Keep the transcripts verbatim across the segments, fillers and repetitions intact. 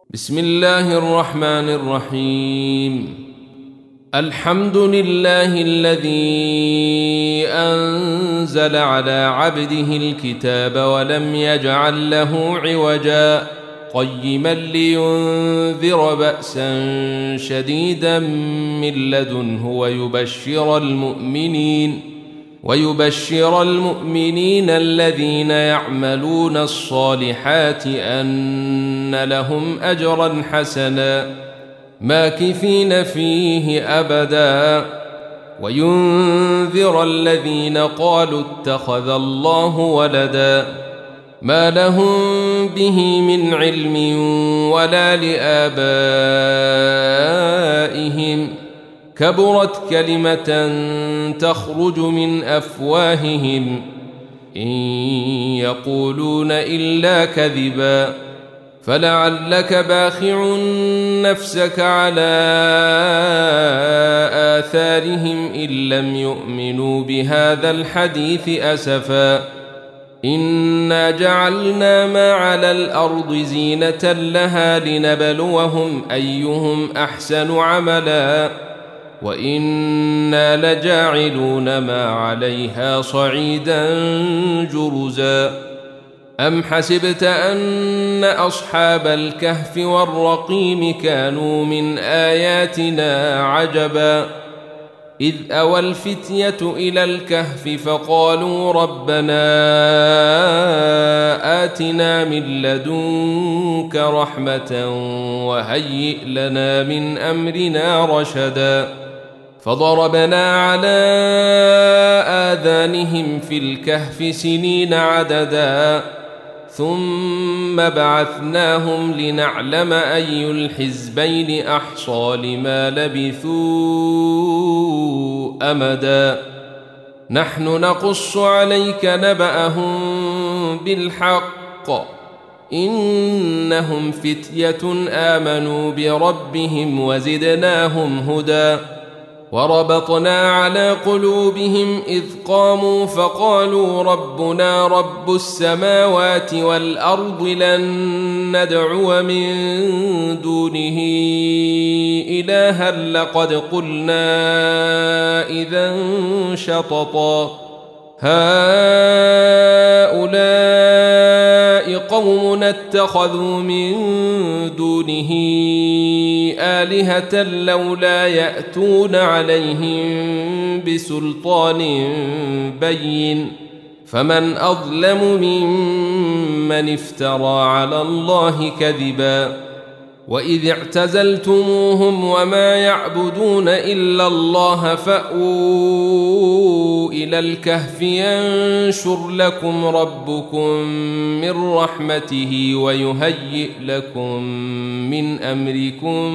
بسم الله الرحمن الرحيم. الحمد لله الذي أنزل على عبده الكتاب ولم يجعل له عوجا قيما لينذر بأسا شديدا من لدنه ويبشر المؤمنين ويبشر المؤمنين الذين يعملون الصالحات أن لهم أجرا حسنا ماكثين فيه أبدا وينذر الذين قالوا اتخذ الله ولدا ما لهم به من علم ولا لآبائهم كبرت كلمة تخرج من أفواههم إن يقولون إلا كذبا فلعلك باخع نفسك على آثارهم إن لم يؤمنوا بهذا الحديث أسفا إنا جعلنا ما على الأرض زينة لها لنبلوهم أيهم أحسن عملا وإنا لجاعلون ما عليها صعيدا جرزا أم حسبت أن أصحاب الكهف والرقيم كانوا من آياتنا عجبا إذ أوى الفتية إلى الكهف فقالوا ربنا آتنا من لدنك رحمة وهيئ لنا من أمرنا رشدا فضربنا على آذانهم في الكهف سنين عددا ثم بعثناهم لنعلم أي الحزبين أحصى لما لبثوا أمدا نحن نقص عليك نبأهم بالحق إنهم فتية آمنوا بربهم وزدناهم هدى وربطنا على قلوبهم إذ قاموا فقالوا ربنا رب السماوات والأرض لن ندعو من دونه إلها لقد قلنا إذا شططا هؤلاء قوم اتخذوا من دونه آلهة لولا يأتون عليهم بسلطان بين فمن أظلم ممن افترى على الله كذبا وإذ اعتزلتموهم وما يعبدون إلا الله فأووا إلى الكهف ينشر لكم ربكم من رحمته ويهيئ لكم من أمركم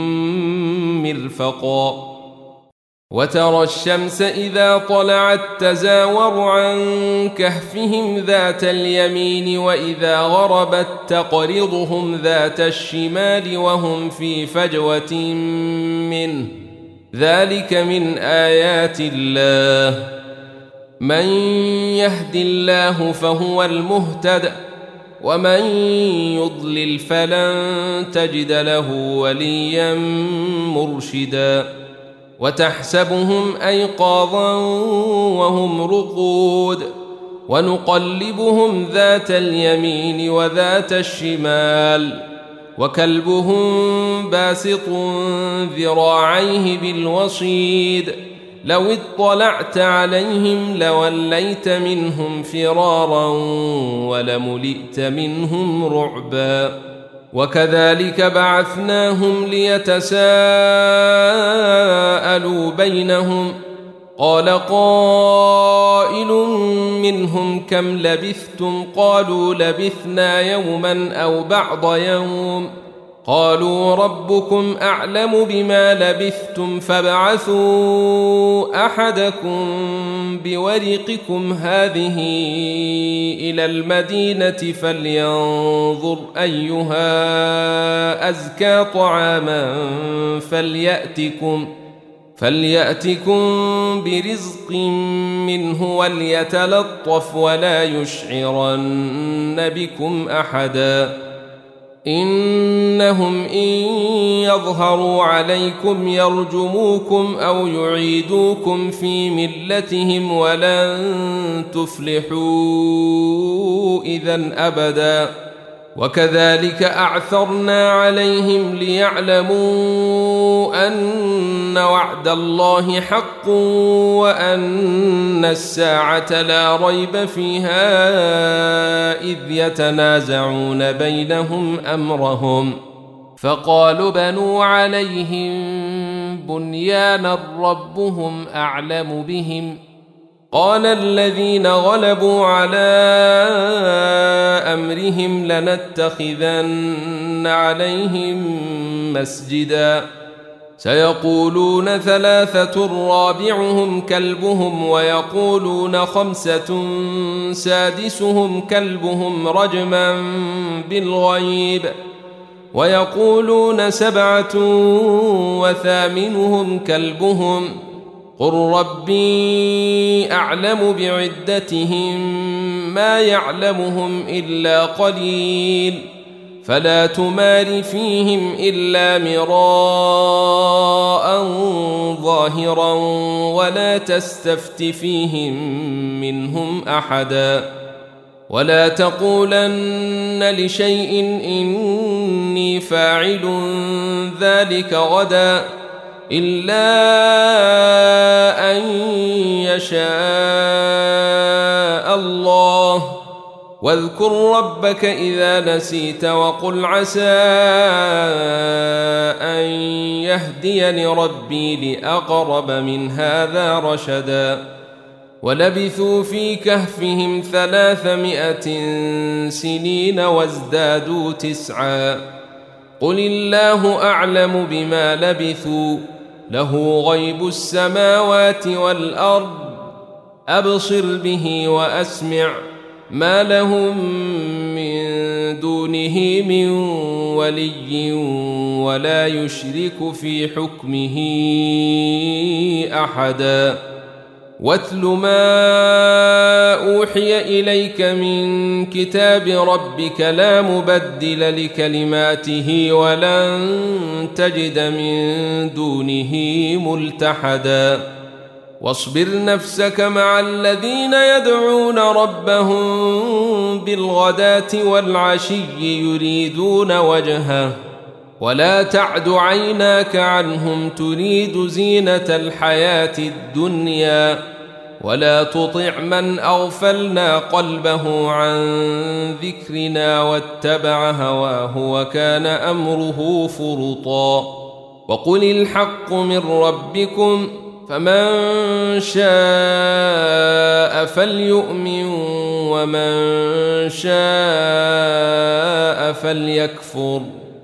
مرفقا وترى الشمس إذا طلعت تزاور عن كهفهم ذات اليمين وإذا غربت تقرضهم ذات الشمال وهم في فجوة منه ذلك من آيات الله من يهد الله فهو المهتد ومن يضلل فلن تجد له وليا مرشدا وتحسبهم أيقاظا وهم رقود ونقلبهم ذات اليمين وذات الشمال وكلبهم باسط ذراعيه بالوصيد لو اطلعت عليهم لوليت منهم فرارا ولملئت منهم رعبا وكذلك بعثناهم ليتساءلوا بينهم قال قائل منهم كم لبثتم قالوا لبثنا يوما أو بعض يوم قالوا ربكم أعلم بما لبثتم فابعثوا أحدكم بورقكم هذه إلى المدينة فلينظر أيها أزكى طعاما فليأتكم فليأتكم برزق منه وليتلطف ولا يشعرن بكم أحدا إنهم إن يظهروا عليكم يرجموكم أو يعيدوكم في ملتهم ولن تفلحوا إذن أبدا. وكذلك أعثرنا عليهم ليعلموا أن وعد الله حق وأن الساعة لا ريب فيها إذ يتنازعون بينهم أمرهم فقالوا بنوا عليهم بنيانا ربهم أعلم بهم قال الذين غلبوا على أمرهم لنتخذن عليهم مسجدا سيقولون ثلاثة رابعهم كلبهم ويقولون خمسة سادسهم كلبهم رجما بالغيب ويقولون سبعة وثامنهم كلبهم قل ربي أعلم بعدتهم ما يعلمهم إلا قليل فلا تمار فيهم إلا مراء ظاهرا ولا تستفت فيهم منهم أحدا ولا تقولن لشيء إني فاعل ذلك غدا إلا أن يشاء الله واذكر ربك إذا نسيت وقل عسى أن يهديني ربي لأقرب من هذا رشدا ولبثوا في كهفهم ثلاثمائة سنين وازدادوا تسعا قل الله أعلم بما لبثوا له غيب السماوات والأرض أبصر به وأسمع ما لهم من دونه من ولي ولا يشرك في حكمه أحدا واتل ما أوحي إليك من كتاب ربك لا مبدل لكلماته ولن تجد من دونه ملتحدا واصبر نفسك مع الذين يدعون ربهم بالغداة والعشي يريدون وجهه ولا تعد عيناك عنهم تريد زينة الحياة الدنيا ولا تطع من أغفلنا قلبه عن ذكرنا واتبع هواه وكان أمره فرطا وقل الحق من ربكم فمن شاء فليؤمن ومن شاء فليكفر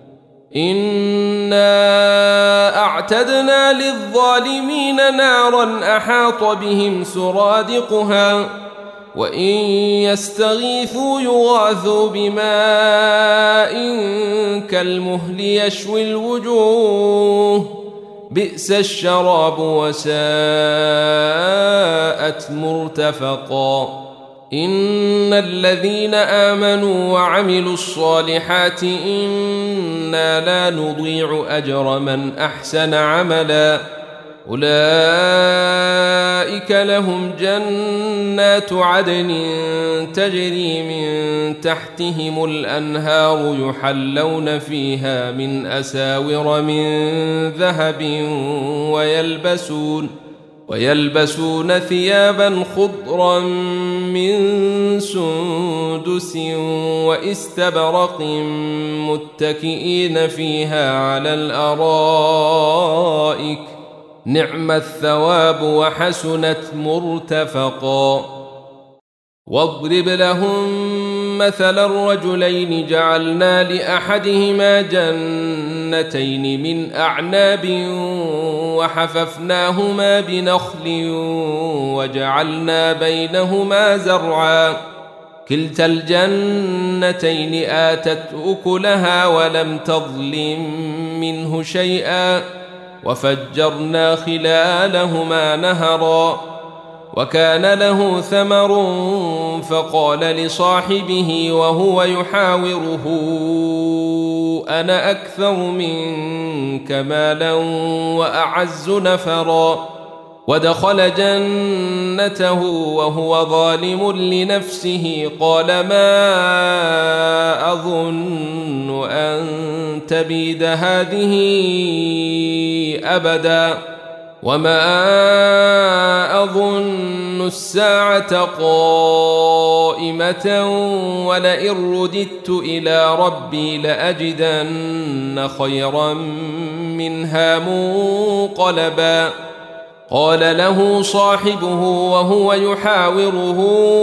إنا أعتدنا للظالمين نارا أحاط بهم سرادقها وإن يستغيثوا يغاثوا بماء كالمهل يشوي الوجوه بئس الشراب وساءت مرتفقا إن الذين آمنوا وعملوا الصالحات إنا لا نضيع أجر من أحسن عملا أولئك لهم جنات عدن تجري من تحتهم الأنهار يحلون فيها من أساور من ذهب ويلبسون ويلبسون ثيابا خضرا من سندس واستبرق متكئين فيها على الأرائك نعم الثواب وحسنت مرتفقا واضرب لهم مثل الرجلين جعلنا لأحدهما جنتين من أعناب وحففناهما بنخل وجعلنا بينهما زرعا كلتا الجنتين آتت أكلها ولم تظلم منه شيئا وفجرنا خلالهما نهرا وكان له ثمر فقال لصاحبه وهو يحاوره أنا أكثر منك مالا وأعز نفرا ودخل جنته وهو ظالم لنفسه قال ما أظن أن تبيد هذه أبدا وما أظن الساعة قائمة ولئن رددت إلى ربي لأجدن خيرا منها منقلبا قال له صاحبه وهو يحاوره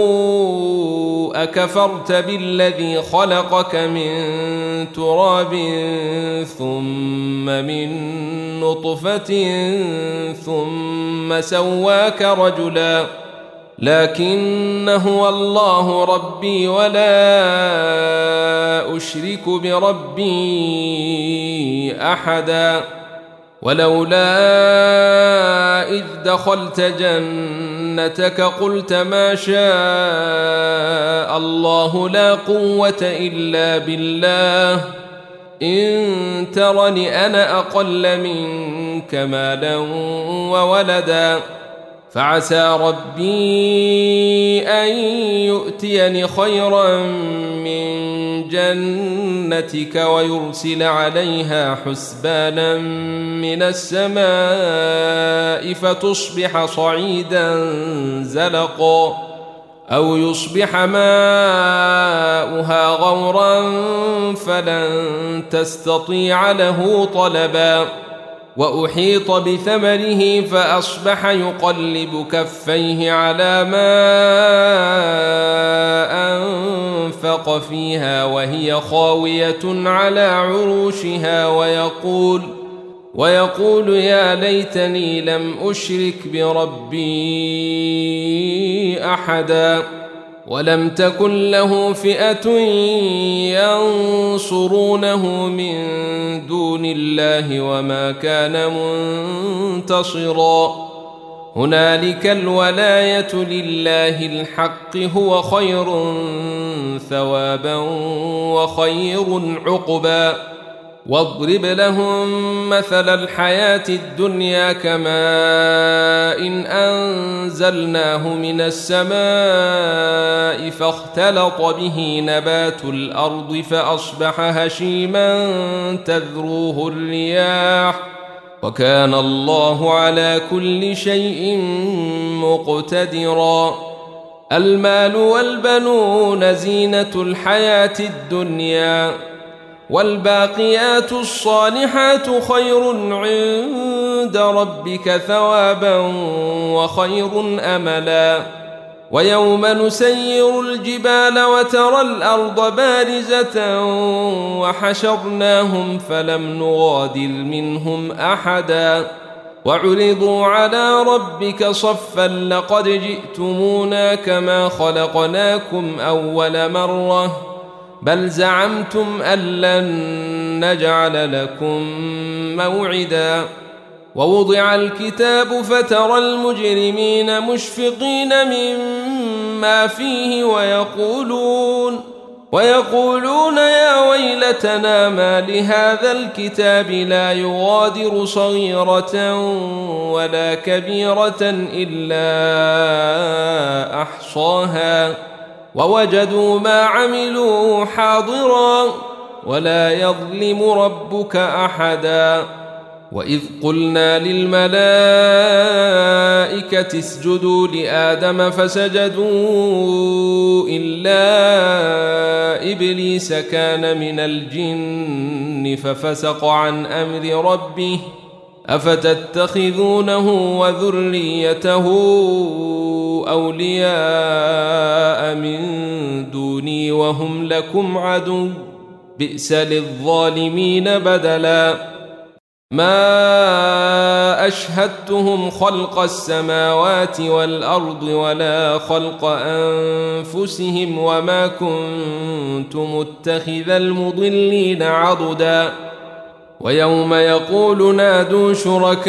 أكفرت بالذي خلقك من تراب ثم من نطفة ثم سواك رجلا لكن هو الله ربي ولا أشرك بربي أحدا ولولا إذ دخلت جنتك قلت ما شاء الله لا قوة إلا بالله إن ترني أنا أقل منك مالا وولدا فعسى ربي أن يؤتيني خيرا من جنتك ويرسل عليها حسبانا من السماء فتصبح صعيدا زلقا أو يصبح ماؤها غورا فلن تستطيع له طلبا وأحيط بثمره فأصبح يقلب كفيه على ما أنفق فيها وهي خاوية على عروشها ويقول ويقول يا ليتني لم أشرك بربي أحدا ولم تكن له فئة ينصرونه من دون الله وما كان منتصرا هنالك الولاية لله الحق هو خير ثوابا وخير عقبا واضرب لهم مثل الحياة الدنيا كماء إن أنزلناه من السماء فاختلط به نبات الأرض فأصبح هشيما تذروه الرياح وكان الله على كل شيء مقتدرا المال والبنون زينة الحياة الدنيا والباقيات الصالحات خير عند ربك ثوابا وخير أملا ويوم نسير الجبال وترى الأرض بارزة وحشرناهم فلم نغادر منهم أحدا وعرضوا على ربك صفا لقد جئتمونا كما خلقناكم أول مرة بل زعمتم أن لن نجعل لكم موعدا ووضع الكتاب فترى المجرمين مشفقين مما فيه ويقولون ويقولون يا ويلتنا ما لهذا الكتاب لا يغادر صغيرة ولا كبيرة إلا أحصاها ووجدوا ما عملوا حاضرا ولا يظلم ربك أحدا وإذ قلنا للملائكة اسجدوا لآدم فسجدوا إلا إبليس كان من الجن ففسق عن أمر ربه أفتتخذونه وذريته أولياء من دوني وهم لكم عدو بئس للظالمين بدلا ما أشهدتهم خلق السماوات والأرض ولا خلق أنفسهم وما كنت متخذ المضلين عضدا ويوم يقول نادوا شركائي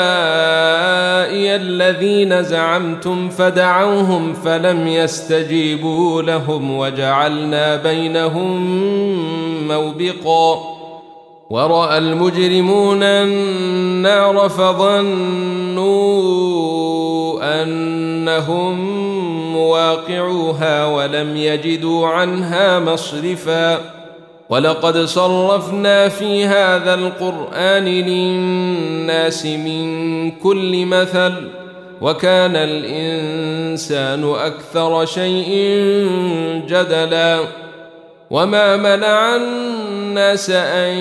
الذين زعمتم فدعوهم فلم يستجيبوا لهم وجعلنا بينهم موبقا ورأى المجرمون النار فظنوا أنهم مواقعوها ولم يجدوا عنها مصرفا ولقد صرفنا في هذا القرآن للناس من كل مثل وكان الإنسان أكثر شيء جدلا وما منع الناس أن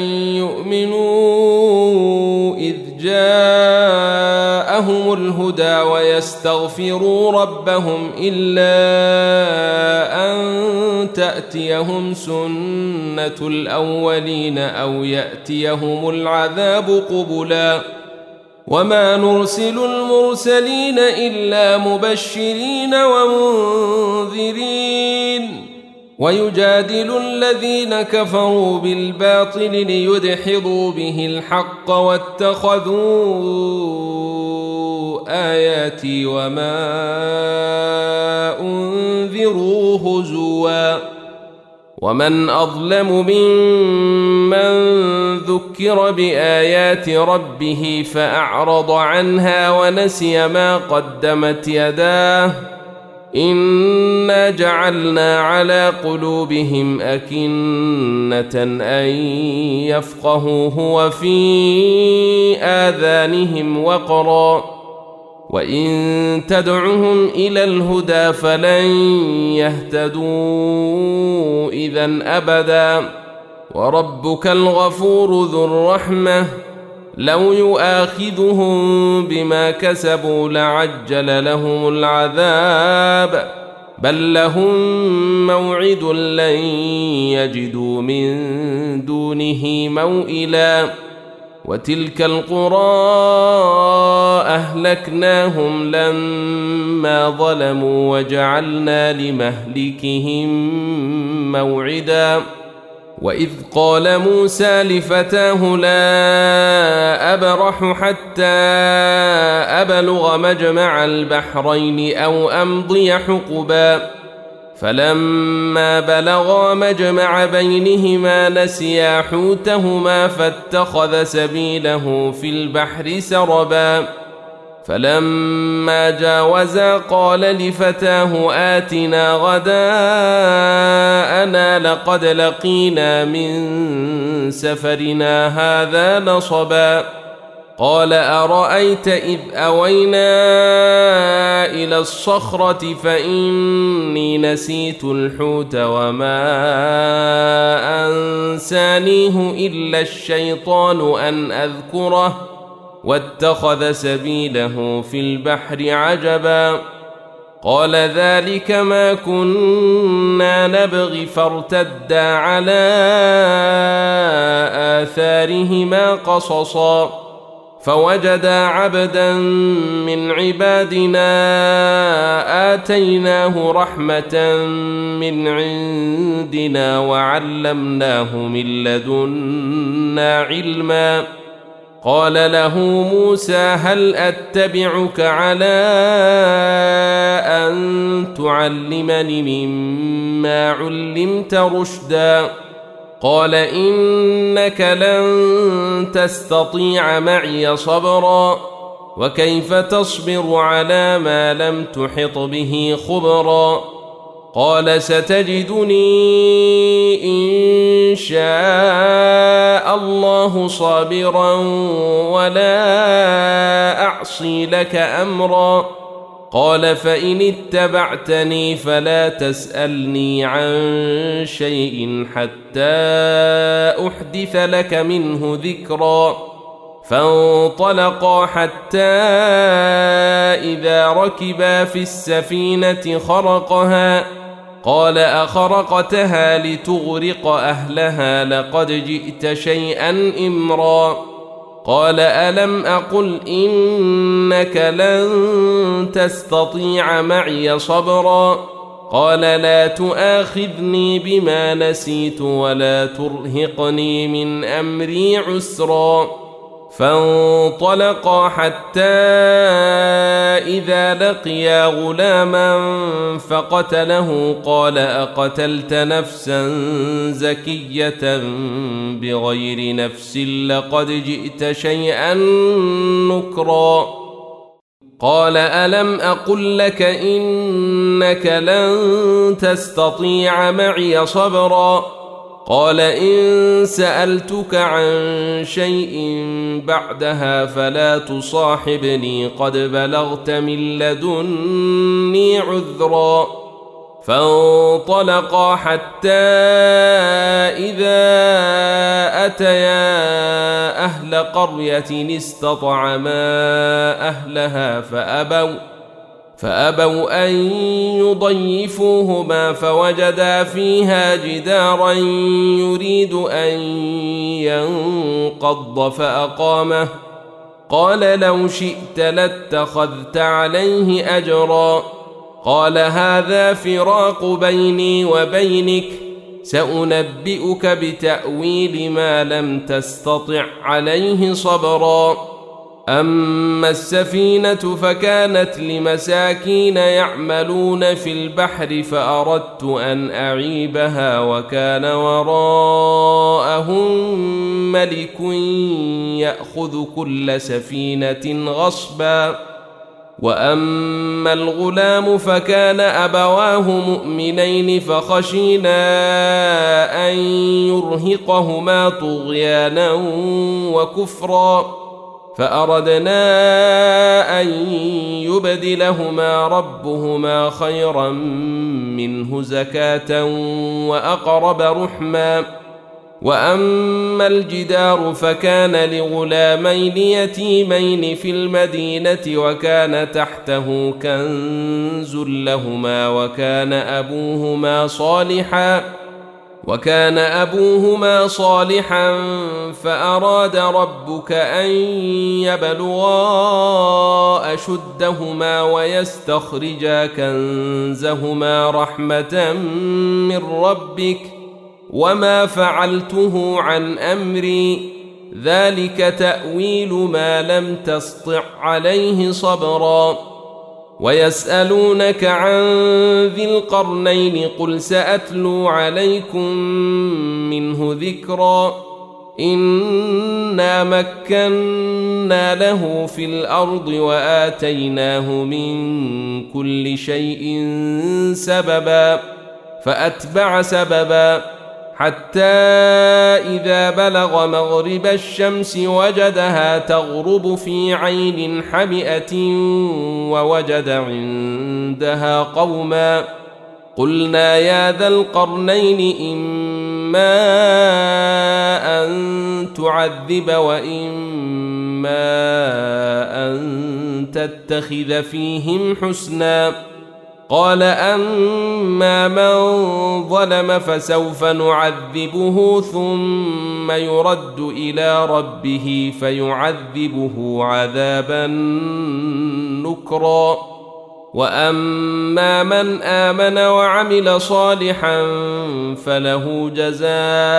يؤمنوا إذ جاءهم الهدى ويستغفروا ربهم إلا أن تأتيهم سنة الأولين أو يأتيهم العذاب قبلا وما نرسل المرسلين إلا مبشرين ومنذرين ويجادل الذين كفروا بالباطل ليدحضوا به الحق واتخذوا آياتي وما أنذروا هزوا ومن أظلم ممن ذكر بآيات ربه فأعرض عنها ونسي ما قدمت يداه إنا جعلنا على قلوبهم أكنة أن يفقهوه وفي آذانهم وقرا وإن تدعهم إلى الهدى فلن يهتدوا إذن أبدا وربك الغفور ذو الرحمة لو يؤاخذهم بما كسبوا لعجل لهم العذاب بل لهم موعد لن يجدوا من دونه موئلا وتلك القرى أهلكناهم لما ظلموا وجعلنا لمهلكهم موعدا وإذ قال موسى لفتاه لا أبرح حتى أبلغ مجمع البحرين أو أمضي حقبا فلما بلغا مجمع بينهما نسيا حوتهما فاتخذ سبيله في البحر سربا فلما جاوزا قال لفتاه آتنا غداءنا لقد لقينا من سفرنا هذا نصبا قال أرأيت إذ أوينا إلى الصخرة فإني نسيت الحوت وما أنسانيه إلا الشيطان أن أذكره واتخذ سبيله في البحر عجبا قال ذلك ما كنا نبغي فارتدا على آثارهما قصصا فوجدا عبدا من عبادنا آتيناه رحمة من عندنا وعلمناه من لدنا علما قال له موسى هل أتبعك على أن تعلمني مما علمت رشدا قال إنك لن تستطيع معي صبرا وكيف تصبر على ما لم تحط به خبرا قال ستجدني إن شاء الله صابرا ولا أعصي لك أمرا قال فإن اتبعتني فلا تسألني عن شيء حتى أحدث لك منه ذكرا فانطلقا حتى إذا ركبا في السفينة خرقها قال أخرقتها لتغرق أهلها لقد جئت شيئا إمرا قال ألم أقل إنك لن تستطيع معي صبرا قال لا تؤاخذني بما نسيت ولا ترهقني من أمري عسرا فانطلقا حتى إذا لقيا غلاما فقتله قال أقتلت نفسا زكية بغير نفس لقد جئت شيئا نكرا قال ألم أقل لك إنك لن تستطيع معي صبرا قال إن سألتك عن شيء بعدها فلا تصاحبني قد بلغت من لدني عذرا فانطلقا حتى إذا أتيا أهل قرية استطعما أهلها فأبوا فأبوا أن يضيفوهما فوجدا فيها جدارا يريد أن ينقض فأقامه قال لو شئت لاتخذت عليه أجرا قال هذا فراق بيني وبينك سأنبئك بتأويل ما لم تستطع عليه صبرا أما السفينة فكانت لمساكين يعملون في البحر فأردت أن أعيبها وكان وراءهم ملك يأخذ كل سفينة غصبا وأما الغلام فكان أبواه مؤمنين فخشينا أن يرهقهما طغيانا وكفرا فأردنا أن يبدلهما ربهما خيرا منه زكاة وأقرب رحما وأما الجدار فكان لغلامين يتيمين في المدينة وكان تحته كنز لهما وكان أبوهما صالحا وكان أبوهما صالحا فأراد ربك أن يبلغا أشدهما ويستخرجا كنزهما رحمة من ربك وما فعلته عن أمري ذلك تأويل ما لم تسطع عليه صبرا ويسألونك عن ذي القرنين قل سأتلو عليكم منه ذكرا إنا مكنا له في الأرض وآتيناه من كل شيء سببا فأتبع سببا حتى إذا بلغ مغرب الشمس وجدها تغرب في عين حمئة ووجد عندها قوما قلنا يا ذا القرنين إما أن تعذب وإما أن تتخذ فيهم حسنا قال أما من ظلم فسوف نعذبه ثم يرد إلى ربه فيعذبه عذابا نكرا وأما من آمن وعمل صالحا فله جزاء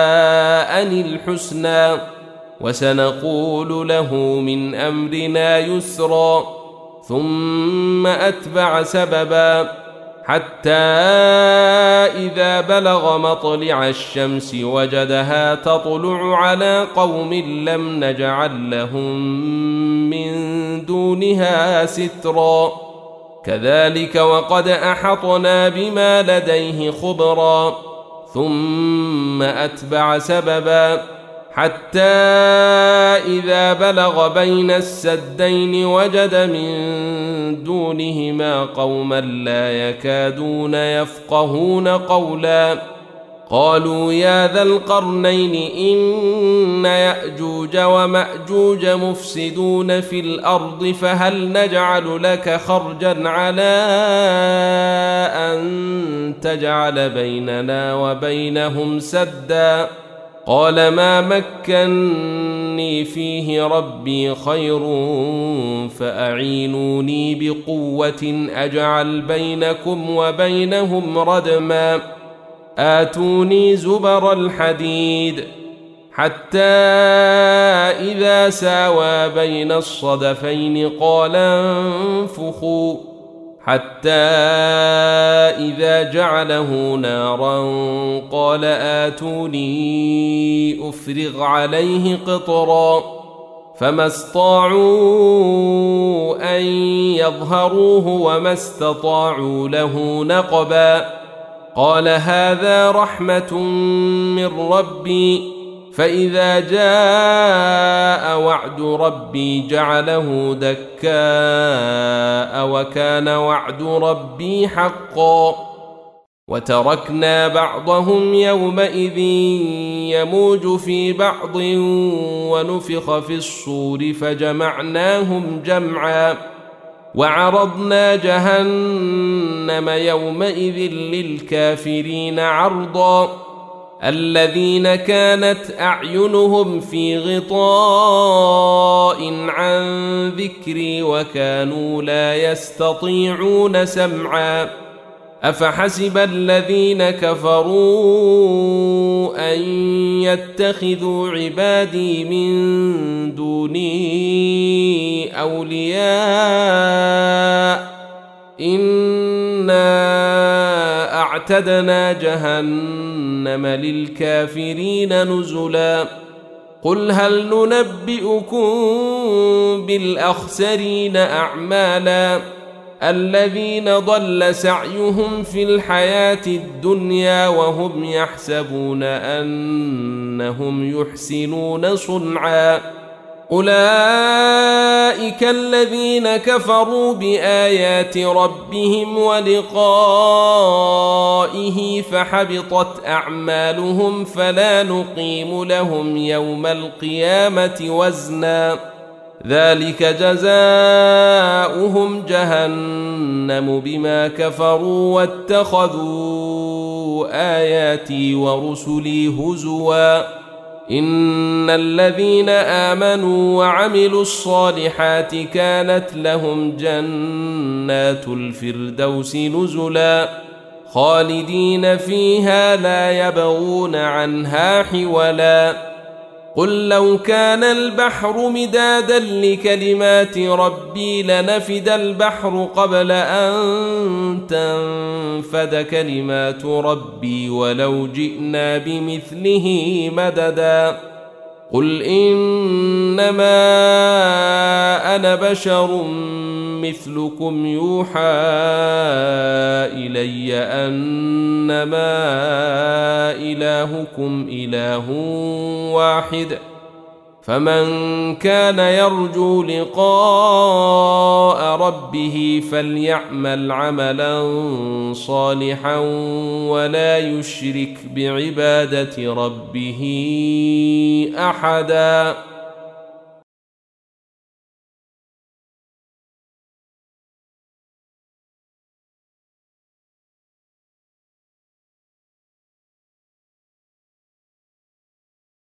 الحسنى وسنقول له من أمرنا يسرا ثم أتبع سببا حتى إذا بلغ مطلع الشمس وجدها تطلع على قوم لم نجعل لهم من دونها سترا كذلك وقد أحطنا بما لديه خبرا ثم أتبع سببا حتى إذا بلغ بين السدين وجد من دونهما قوما لا يكادون يفقهون قولا قالوا يا ذا القرنين إن يأجوج ومأجوج مفسدون في الأرض فهل نجعل لك خرجا على أن تجعل بيننا وبينهم سدا قال ما مكني إني فيه ربي خير فأعينوني بقوة أجعل بينكم وبينهم ردما آتوني زبر الحديد حتى إذا ساوى بين الصدفين قال انفخوا حتى إذا جعله نارا قال آتوني أفرغ عليه قطرا فما استطاعوا أن يظهروه وما استطاعوا له نقبا قال هذا رحمة من ربي فإذا جاء وعد ربي جعله دكاء وكان وعد ربي حقا وتركنا بعضهم يومئذ يموج في بعض ونفخ في الصور فجمعناهم جمعا وعرضنا جهنم يومئذ للكافرين عرضا الذين كانت أعينهم في غطاء عن ذكري وكانوا لا يستطيعون سمعا أفحسب الذين كفروا أن يتخذوا عبادي من دوني أولياء إنا أعتدنا جهنم للكافرين نزلا قل هل ننبئكم بالأخسرين أعمالا الذين ضل سعيهم في الحياة الدنيا وهم يحسبون أنهم يحسنون صنعا أولئك الذين كفروا بآيات ربهم ولقائه فحبطت أعمالهم فلا نقيم لهم يوم القيامة وزنا ذلك جزاؤهم جهنم بما كفروا واتخذوا آياتي ورسلي هزوا إن الذين آمنوا وعملوا الصالحات كانت لهم جنات الفردوس نزلا خالدين فيها لا يبغون عنها حولا قل لو كان البحر مدادا لكلمات ربي لنفد البحر قبل أن تنفد كلمات ربي ولو جئنا بمثله مددا قل إنما أنا بشر مثلكم يوحى إلي أنما إلهكم إله واحد فمن كان يرجو لقاء ربه فليعمل عملا صالحا ولا يشرك بعبادة ربه أحدا.